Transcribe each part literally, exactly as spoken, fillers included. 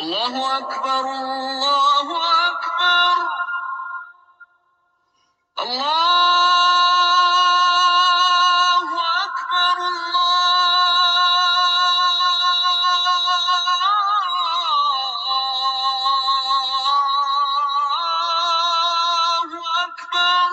الله أكبر الله أكبر الله أكبر الله أكبر.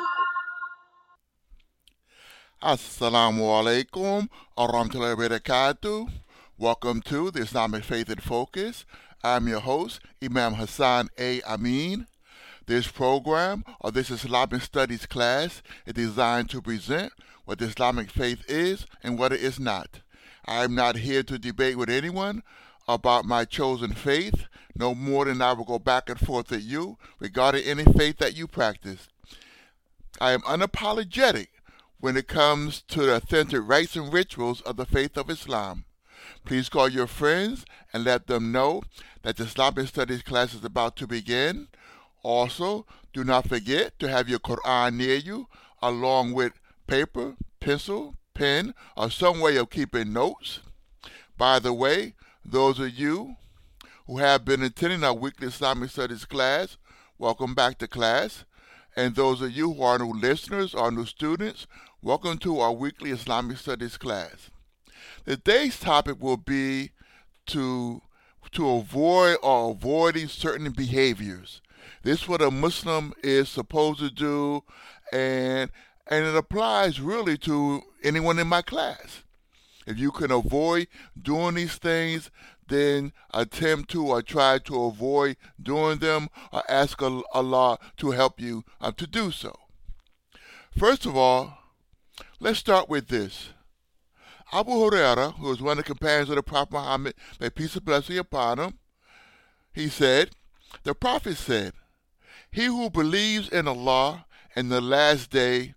Assalamu alaikum warahmatullahi wabarakatuh. Welcome to the Islamic Faith in Focus. I'm your host, Imam Hassan A. Amin. This program, or this Islamic Studies class, is designed to present what the Islamic faith is and what it is not. I am not here to debate with anyone about my chosen faith, no more than I will go back and forth with you regarding any faith that you practice. I am unapologetic when it comes to the authentic rites and rituals of the faith of Islam. Please call your friends and let them know that the Islamic Studies class is about to begin. Also, do not forget to have your Quran near you, along with paper, pencil, pen, or some way of keeping notes. By the way, those of you who have been attending our weekly Islamic Studies class, welcome back to class. And those of you who are new listeners or new students, welcome to our weekly Islamic Studies class. Today's topic will be to, to avoid or avoiding certain behaviors. This is what a Muslim is supposed to do, and, and it applies really to anyone in my class. If you can avoid doing these things, then attempt to or try to avoid doing them, or ask Allah to help you uh, to do so. First of all, let's start with this. Abu Hurairah, who was one of the companions of the Prophet Muhammad, may peace and blessing upon him, he said, the Prophet said, he who believes in Allah and the last day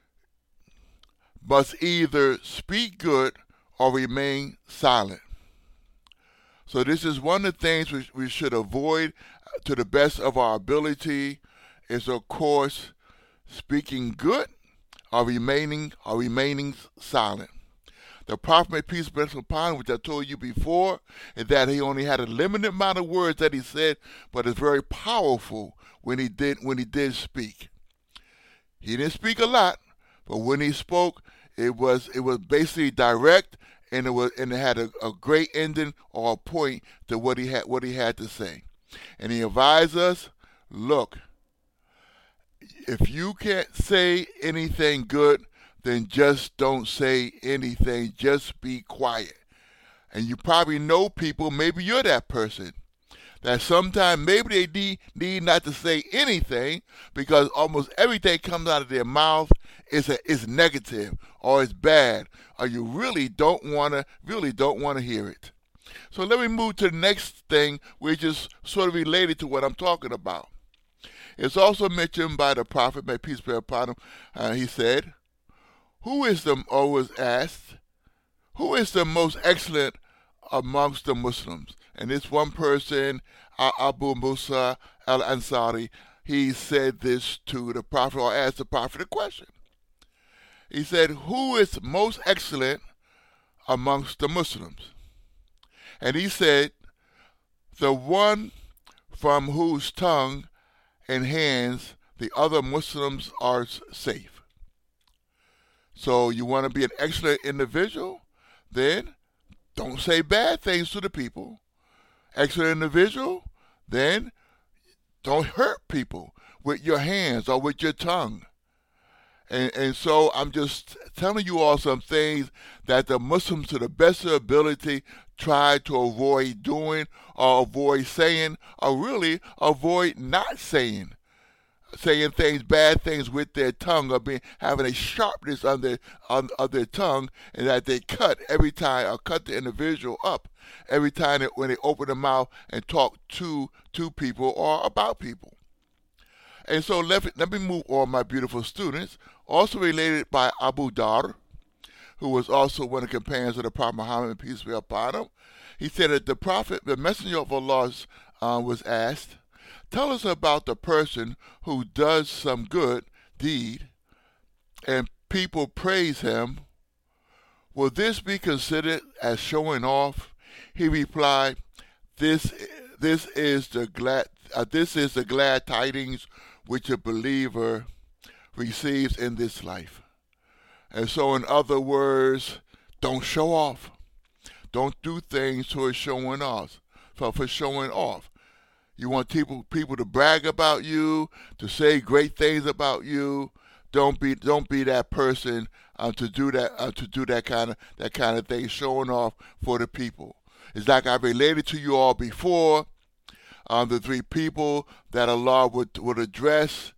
must either speak good or remain silent. So this is one of the things we, we should avoid to the best of our ability, is of course speaking good or remaining or remaining silent. The Prophet, may peace be upon him, which I told you before, is that he only had a limited amount of words that he said, but it's very powerful when he did when he did speak. He didn't speak a lot, but when he spoke, it was it was basically direct, and it was and it had a, a great ending or a point to what he had what he had to say. And he advised us, look, if you can't say anything good, then just don't say anything. Just be quiet. And you probably know people, maybe you're that person, that sometimes maybe they need, need not to say anything because almost everything comes out of their mouth is a, is negative or is bad, or you really don't want to really don't want to hear it. So let me move to the next thing, which is sort of related to what I'm talking about. It's also mentioned by the Prophet, may peace be upon him. Uh, he said, Who is the, or was asked, who is the most excellent amongst the Muslims? And this one person, Abu Musa al-Ansari, he said this to the Prophet, or asked the Prophet a question. He said, who is most excellent amongst the Muslims? And he said, the one from whose tongue and hands the other Muslims are safe. So you want to be an excellent individual? Then don't say bad things to the people. Excellent individual? Then don't hurt people with your hands or with your tongue. And, and so I'm just telling you all some things that the Muslims, to the best of their ability, try to avoid doing or avoid saying, or really avoid not saying. Saying things, bad things with their tongue, or being having a sharpness on their on, on their tongue, and that they cut every time, or cut the individual up every time that when they open their mouth and talk to to people or about people. And so let, let me move on, my beautiful students. Also related by Abu Dar, who was also one of the companions of the Prophet Muhammad, peace be upon him. He said that the Prophet, the Messenger of Allah, uh, was asked, tell us about the person who does some good deed and people praise him. Will this be considered as showing off? He replied, this, this is the glad uh, this is the glad tidings which a believer receives in this life. And so, in other words, don't show off. Don't do things towards showing off. For, for showing off. You want people people to brag about you, to say great things about you. Don't be don't be that person uh, to do that uh, to do that kind of that kind of thing, showing off for the people. It's like I related to you all before. Um, the three people that Allah would would address,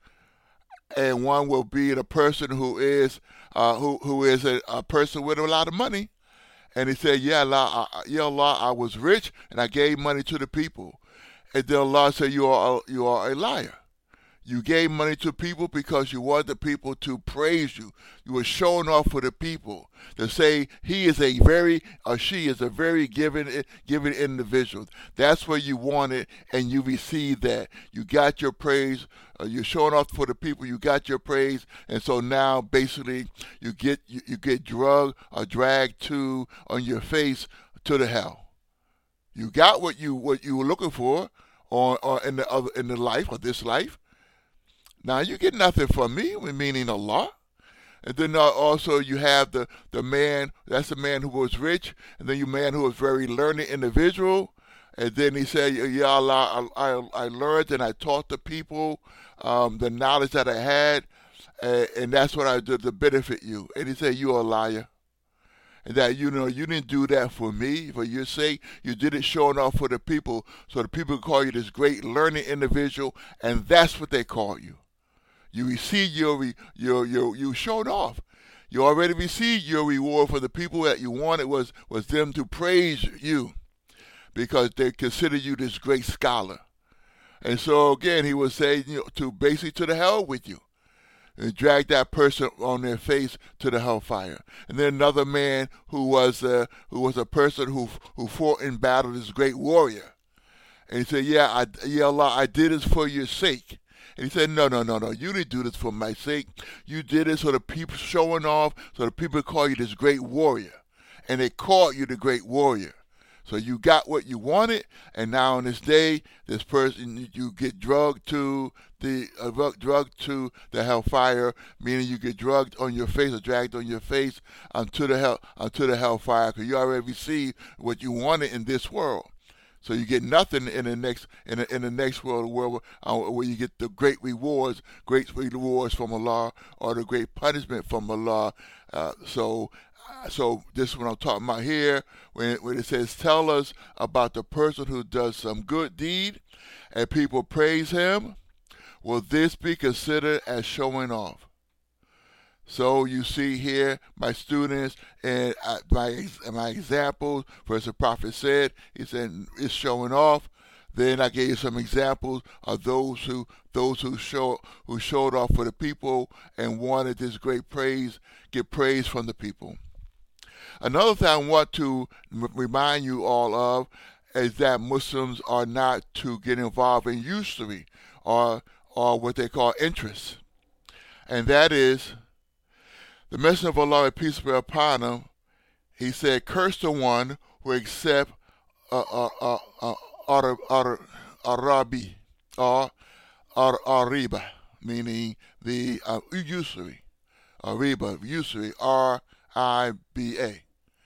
and one will be the person who is uh, who who is a, a person with a lot of money. And he said, yeah, Allah, I, yeah, Allah, I was rich and I gave money to the people. And then Allah said, you are a, you are a liar. You gave money to people because you wanted the people to praise you. You were showing off for the people to say he is a very, or she is a very giving, giving individual. That's what you wanted, and you received that. You got your praise. Uh, you're showing off for the people. You got your praise, and so now basically you get you, you get drugged or dragged to on your face to the hell. You got what you what you were looking for, or or in the other in the life or this life. Now you get nothing from me, meaning Allah. And then also you have the, the man, that's the man who was rich, and then you man who was very learned individual. And then he said, Ya Allah, I, I, I learned and I taught the people um, the knowledge that I had, and, and that's what I did to benefit you. And he said, you're a liar. And that, you know, you didn't do that for me, for your sake. You did it showing off for the people, so the people call you this great learning individual, and that's what they call you. You received your, your, your, you showed off. You already received your reward for the people that you wanted was, was them to praise you because they consider you this great scholar. And so again, he would say, you know, to basically to the hell with you. And drag that person on their face to the hellfire. And then another man who was uh, who was a person who who fought in battle, this great warrior. And he said, yeah, I, yeah, Allah, I did this for your sake. And he said, no, no, no, no, you didn't do this for my sake. You did it so the people showing off, so the people call you this great warrior. And they called you the great warrior. So you got what you wanted, and now in this day, this person, you get drugged to the uh, drugged to the hellfire, meaning you get drugged on your face or dragged on your face onto the hell onto the hellfire, because you already received what you wanted in this world. So you get nothing in the next in the, in the next world, world uh, where you get the great rewards, great rewards from Allah, or the great punishment from Allah. Uh, so, uh, so this is what I'm talking about here, when when it says, "Tell us about the person who does some good deed, and people praise him. Will this be considered as showing off?" So you see here, my students, and uh, my my examples. First, the prophet said, he said it's showing off. Then I gave you some examples of those who those who show who showed off for the people and wanted this great praise, get praise from the people. Another thing I want to m- remind you all of is that Muslims are not to get involved in usury or or what they call interest, and that is. The Messenger of Allah, peace be upon him, he said, curse the one who accepts uh, uh, uh, uh, Arabi or Ariba, meaning the uh, usury, Ariba, usury, R I B A,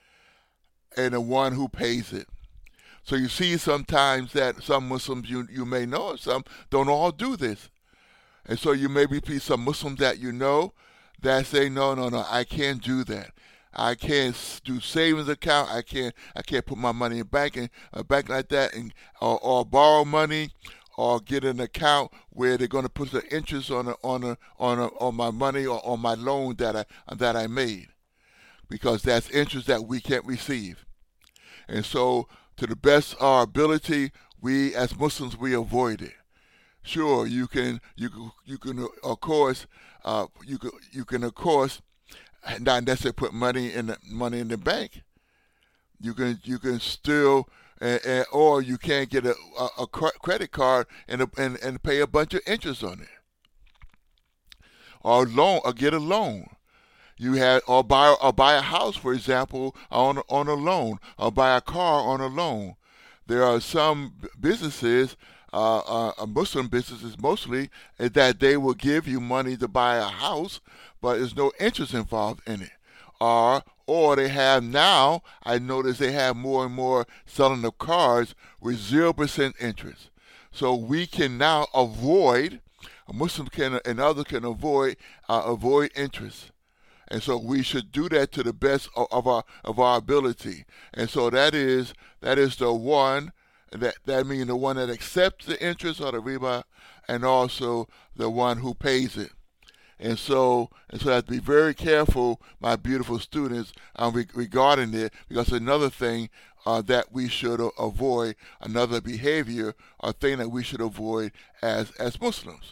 and the one who pays it. So you see sometimes that some Muslims, you, you may know, some don't all do this. And so you may be some Muslims that you know, that say, no, no, no, I can't do that. I can't do savings account. I can't, I can't put my money in a bank and a bank like that, and or, or borrow money, or get an account where they're going to put the interest on a, on a, on a, on my money or on my loan that I that I made, because that's interest that we can't receive. And so, to the best of our ability, we as Muslims we avoid it. Sure, you can, you can, you can, of course. Uh, you can, you can of course, not necessarily put money in the money in the bank. You can, you can still, uh, uh, or you can't get a, a, a credit card and, a, and and pay a bunch of interest on it, or loan, or get a loan. You had, or buy, or buy a house, for example, on on a loan, or buy a car on a loan. there are some businesses, uh, uh, Muslim businesses mostly, that they will give you money to buy a house, but there's no interest involved in it. Or, or they have now, I notice they have more and more selling of cars with zero percent interest. So we can now avoid, a Muslim can and others can avoid uh, avoid interest. And so we should do that to the best of, of our of our ability. And so that is that is the one that that means the one that accepts the interest or the riba, and also the one who pays it. And so and so I have to be very careful, my beautiful students, um, re- regarding it, because another thing uh, that we should uh, avoid, another behavior or thing that we should avoid as as Muslims.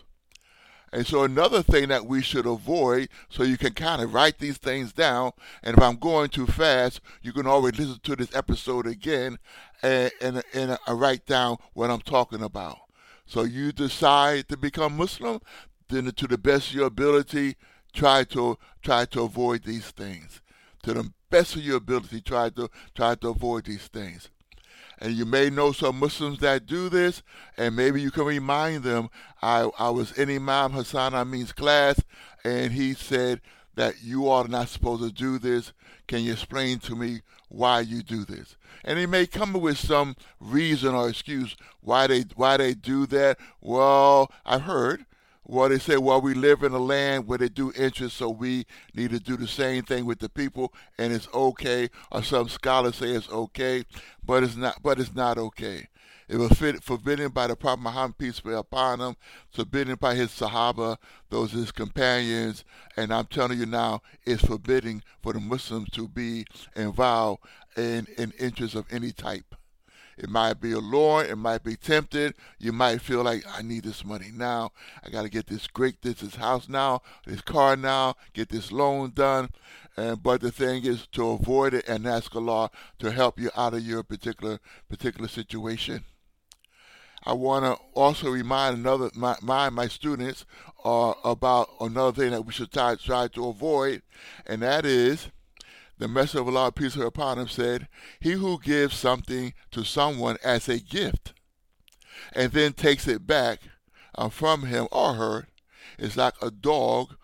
And so another thing that we should avoid, so you can kind of write these things down, and if I'm going too fast, you can always listen to this episode again and, and, and uh, write down what I'm talking about. So you decide to become Muslim, then to the best of your ability, try to try to avoid these things. To the best of your ability, try to try to avoid these things. And you may know some Muslims that do this, and maybe you can remind them. I, I was in Imam Hassan Amin's class, and he said that you are not supposed to do this. Can you explain to me why you do this? And he may come up with some reason or excuse why they why they do that. Well, I've heard. Well, they say, well, we live in a land where they do interest, so we need to do the same thing with the people, and it's okay. Or some scholars say it's okay, but it's not. But it's not okay. It was fit, forbidden by the Prophet Muhammad, peace be upon him, forbidden by his Sahaba, those his companions, and I'm telling you now, it's forbidden for the Muslims to be involved in in interests of any type. It might be alluring, it might be tempted. You might feel like, I need this money now. I got to get this great, this, this house now, this car now, get this loan done. And but the thing is to avoid it and ask Allah to help you out of your particular particular situation. I want to also remind another my my, my students uh, about another thing that we should try, try to avoid, and that is, the Messenger of Allah, peace be upon him, said, he who gives something to someone as a gift and then takes it back uh, from him or her is like a dog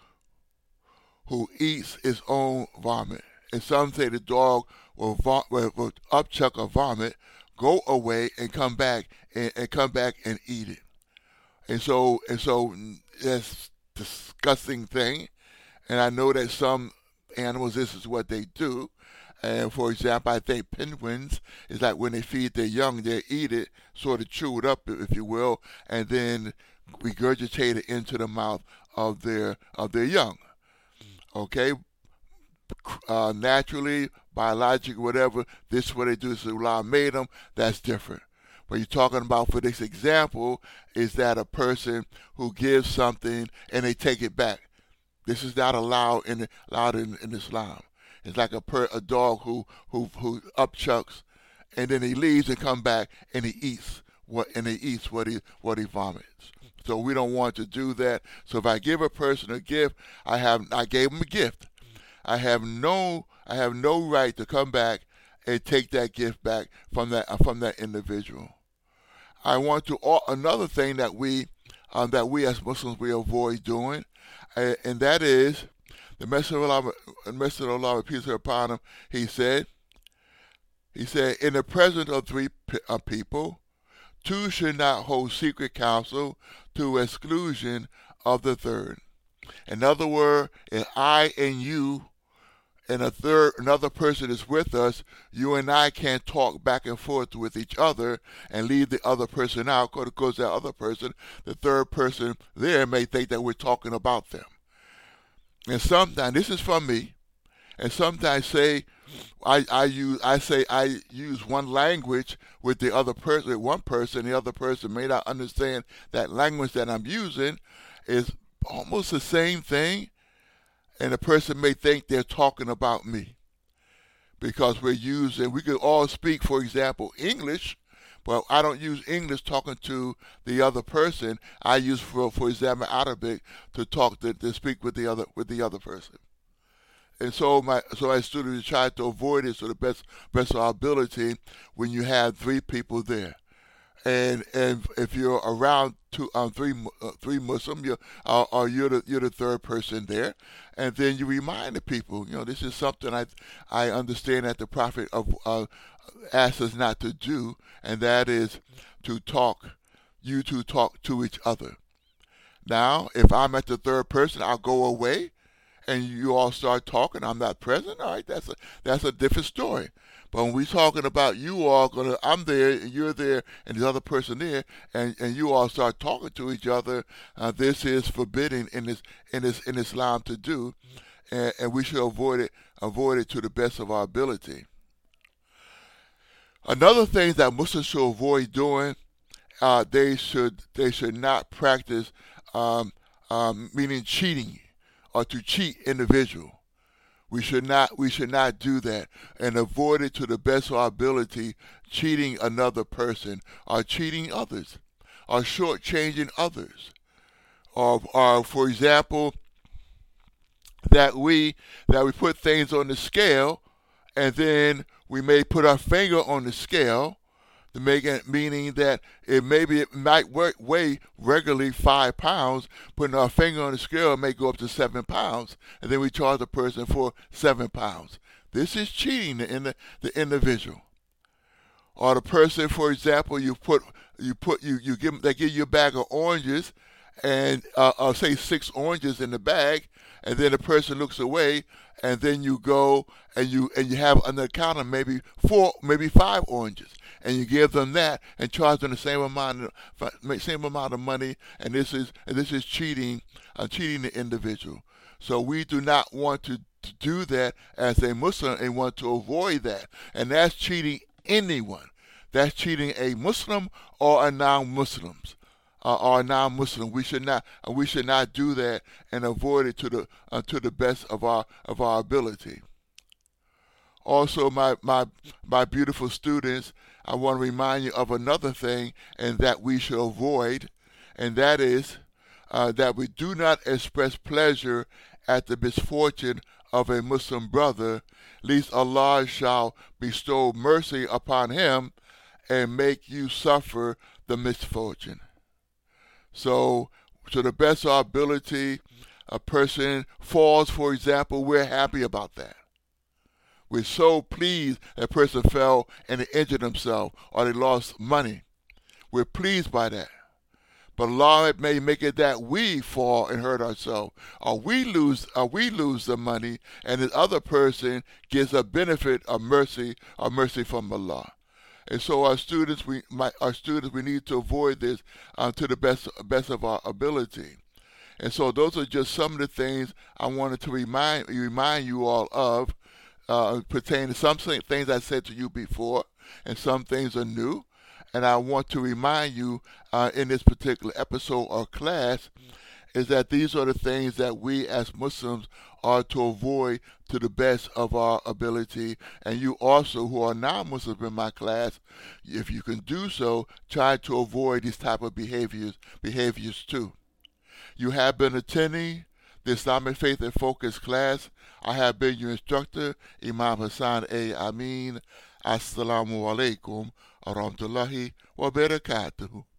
who eats its own vomit. And some say the dog will, vom- will, will upchuck or vomit, go away and come back and, and come back and eat it. And so and so that's a disgusting thing. And I know that some animals, this is what they do. And for example, I think penguins is like when they feed their young, they eat it, sort of chew it up, if you will, and then regurgitate it into the mouth of their of their young. Okay, uh, naturally, biologically, whatever, this is what they do. So Allah made them. That's different. What you're talking about for this example is that a person who gives something and they take it back. This is not allowed in allowed in, in Islam. It's like a per, a dog who who who upchucks, and then he leaves and come back and he eats what and he eats what he what he vomits. So we don't want to do that. So if I give a person a gift, I have I gave him a gift. I have no I have no right to come back and take that gift back from that uh, from that individual. I want to uh, another thing that we um, that we as Muslims we avoid doing. Uh, and that is, the Messenger of Allah, the Messenger of Allah, peace be upon him, he said, he said, in the presence of three p- uh, people, two should not hold secret counsel to exclusion of the third. In other words, if I and you and a third, another person is with us, you and I can't talk back and forth with each other and leave the other person out, because that other person, the third person there, may think that we're talking about them. And sometimes, this is from me, and sometimes say, I, I use I say I use one language with the other person, one person, the other person may not understand that language that I'm using is almost the same thing. And the person may think they're talking about me because we're using, we could all speak, for example, English, but I don't use English talking to the other person. I use, for for example, Arabic to talk, to, to speak with the other with the other person. and so my so as students try to avoid it to the best best of our ability when you have three people there. And and if you're around two um three uh, three Muslim, you're uh, or you're the you're the third person there, and then you remind the people, you know, this is something I I understand that the Prophet of uh, asked us not to do, and that is to talk, you to talk to each other. Now, if I'm at the third person, I'll go away, and you all start talking. I'm not present. All right, that's a that's a different story. But when we're talking about you all gonna, I'm there, and you're there, and the other person there, and, and you all start talking to each other. Uh, this is forbidden in this in this in Islam to do, and, and we should avoid it avoid it to the best of our ability. Another thing that Muslims should avoid doing, uh, they should they should not practice, um, um, meaning cheating, or to cheat individual. We should not we should not do that, and avoid it to the best of our ability, cheating another person or cheating others or shortchanging others. Or, or for example, that we that we put things on the scale, and then we may put our finger on the scale, to make it, meaning that it maybe it might work, weigh regularly five pounds, putting our finger on the scale may go up to seven pounds, and then we charge the person for seven pounds. This is cheating the, the, the individual. Or the person, for example, you put you put you you give they give you a bag of oranges, and uh, I'll say six oranges in the bag, and then the person looks away, and then you go and you and you have on the counter maybe four, maybe five oranges, and you give them that and charge them the same amount of same amount of money, and this is and this is cheating, uh, cheating the individual. So we do not want to, to do that as a Muslim, and want to avoid that, and that's cheating anyone. That's cheating a Muslim or a non-Muslims. Uh, or a non-Muslim. We should not uh, we should not do that, and avoid it to the uh, to the best of our of our ability. Also, my my my beautiful students, I want to remind you of another thing, and that we should avoid, and that is uh, that we do not express pleasure at the misfortune of a Muslim brother, lest Allah shall bestow mercy upon him and make you suffer the misfortune. So, to the best of our ability, a person falls, for example, we're happy about that. We're so pleased that person fell and they injured themselves, or they lost money. We're pleased by that. But Allah may make it that we fall and hurt ourselves, or we lose, or we lose the money, and the other person gets a benefit of mercy, or mercy from Allah. And so our students, we my, our students, we need to avoid this uh, to the best best of our ability. And so those are just some of the things I wanted to remind remind you all of, uh, pertaining to some things I said to you before, and some things are new. And I want to remind you uh, in this particular episode or class is that these are the things that we as Muslims are to avoid to the best of our ability. And you also, who are non-Muslims in my class, if you can do so, try to avoid these type of behaviors behaviors too. You have been attending the Islamic Faith and Focus class. I have been your instructor, Imam Hassan A. Amin. Assalamu alaikum wa rahmatullahi wa barakatuhu.